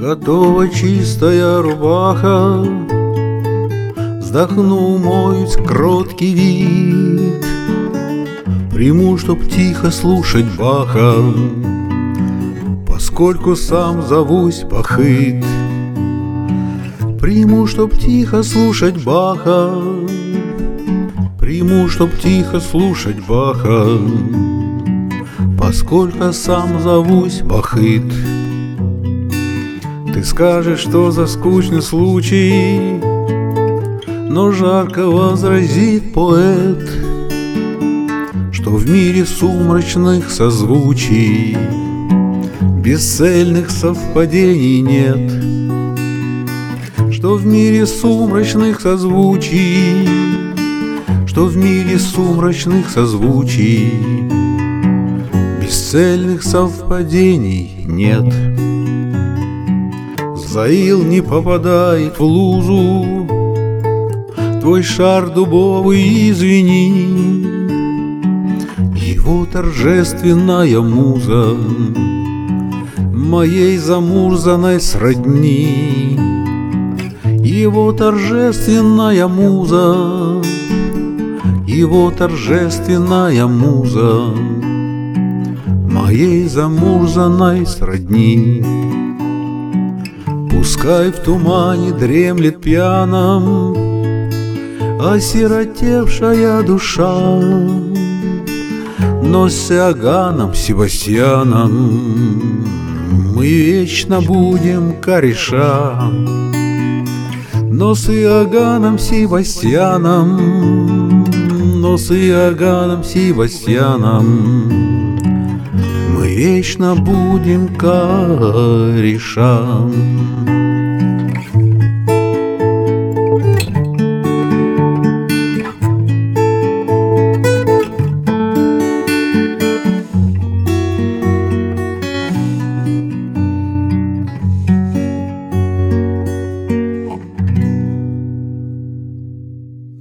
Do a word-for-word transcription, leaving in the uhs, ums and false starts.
Готова чистая рубаха, вздохнул мой кроткий вид. Приму, чтоб тихо слушать Баха, поскольку сам зовусь Бахыт. Приму, чтоб тихо слушать Баха, приму, чтоб тихо слушать Баха, поскольку сам зовусь Бахыт. Ты скажешь, что за скучный случай, но жарко возразит поэт, что в мире сумрачных созвучий бесцельных совпадений нет, что в мире сумрачных созвучий, что в мире сумрачных созвучий бесцельных совпадений нет. Заил не попадает в лузу твой шар дубовый, извини. Его торжественная муза моей замурзанной сродни. Его торжественная муза, его торжественная муза моей замурзанной сродни. Пускай в тумане дремлет пьяном осиротевшая душа, но с Иоганном Себастьяном мы вечно будем кореша. Но с Иоганном Себастьяном, но с Иоганном Себастьяном мы вечно будем кореша.